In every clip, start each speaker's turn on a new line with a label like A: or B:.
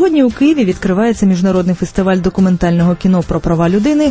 A: Сьогодні у Києві відкривається міжнародний фестиваль документального кіно про права людини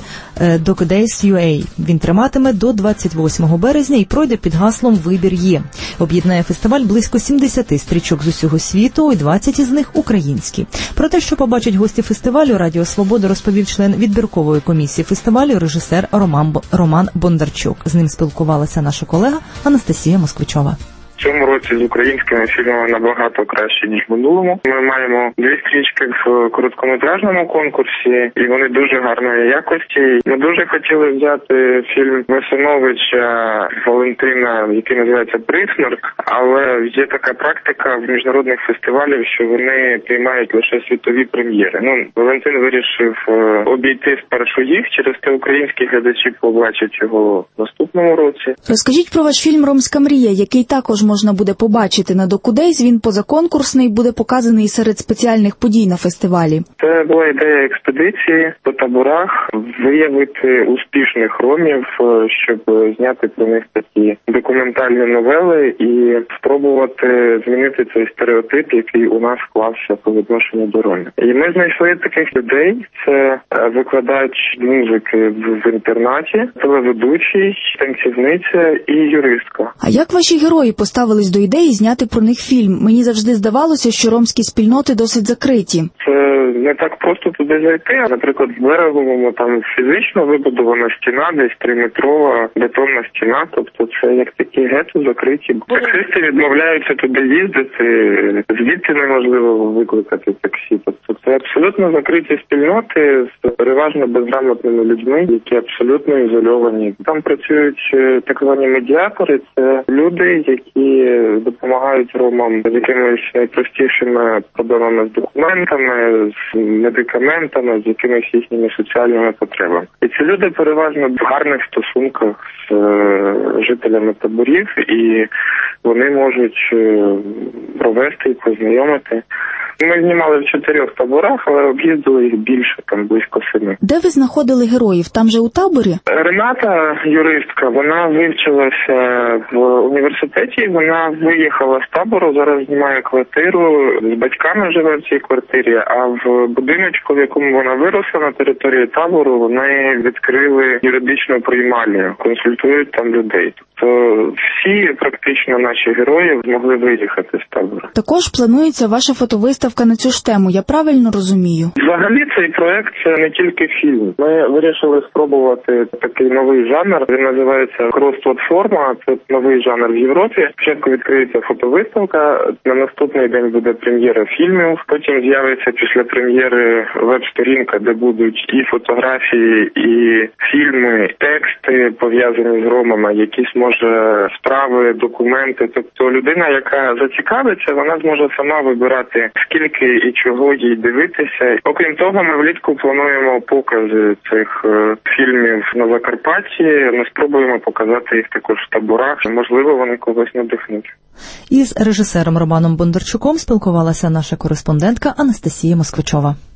A: DocDays.ua. Він триватиме до 28 березня і пройде під гаслом «Вибір є». Об'єднає фестиваль близько 70 стрічок з усього світу, і 20 із них українські. Про те, що побачать гості фестивалю, Радіо Свобода розповів член відбіркової комісії фестивалю, режисер Роман Бондарчук. З ним спілкувалася наша колега Анастасія Москвичова.
B: В цьому році з українськими фільмами набагато краще, ніж в минулому. Ми маємо 2 стрічки в короткометражному конкурсі, і вони дуже гарної якості. Ми дуже хотіли взяти фільм Весоновича Валентина, який називається «Приснер», але є така практика в міжнародних фестивалях, що вони приймають лише світові прем'єри. Валентин вирішив обійти спершу їх, через те українські глядачі побачать його в наступному році.
C: Розкажіть про ваш фільм «Ромська мрія», який також можна буде побачити на DocDays. Він позаконкурсний, буде показаний серед спеціальних подій на фестивалі.
B: Це була ідея експедиції по таборах, виявити успішних ромів, щоб зняти про них такі документальні новели і спробувати змінити цей стереотип, який у нас склався по відношенню до ромів. І ми знайшли таких людей. Це викладач музики в інтернаті, телеведучий, танцівниця і юристка.
C: А як ваші герої поставились до ідеї зняти про них фільм? Мені завжди здавалося, що ромські спільноти досить закриті.
B: Це не так просто туди зайти. Наприклад, в Береговому там фізично вибудована стіна, десь 3-метрова бетонна стіна. Тобто це як такі гетто закриті. Таксисти відмовляються туди їздити, звідти неможливо викликати таксі. Тобто це абсолютно закриті спільноти з переважно безграмотними людьми, які абсолютно ізольовані. Там працюють так звані медіатори. Це люди, які допомагають ромам з якимись найпростішими проблемами з документами, з медикаментами, з якимись їхніми соціальними потребами. І ці люди переважно в гарних стосунках з жителями таборів, і вони можуть провести і познайомити. Ми знімали в 4 таборах, але об'їздили їх більше, там близько 7.
C: Де ви знаходили героїв? Там же у таборі?
B: Рената, юристка, вона вивчилася в університеті, вона виїхала з табору, зараз знімає квартиру, з батьками живе в цій квартирі, а в будиночку, в якому вона виросла на території табору, вони відкрили юридичну приймальню, консультують там людей. Тобто всі практично наші герої змогли виїхати з табору.
C: Також планується ваша фотовиставка на цю ж тему, я правильно розумію?
B: Взагалі цей проект – це не тільки фільм. Ми вирішили спробувати такий новий жанр, він називається крос-платформа, це новий жанр в Європі. Спочатку відкриється фотовиставка, на наступний день буде прем'єра фільмів, потім з'явиться після прем'єри веб-сторінка, де будуть і фотографії, і фільми, тексти пов'язані з ромами, якісь, може, справи, документи. Тобто людина, яка зацікавиться, вона зможе сама вибирати, скільки і чого їй дивитися. Окрім того, ми влітку плануємо покази цих фільмів на Закарпатті. Ми спробуємо показати їх також в таборах. Можливо, вони когось надихнуть.
A: Із режисером Романом Бондарчуком спілкувалася наша кореспондентка Анастасія Москвичова.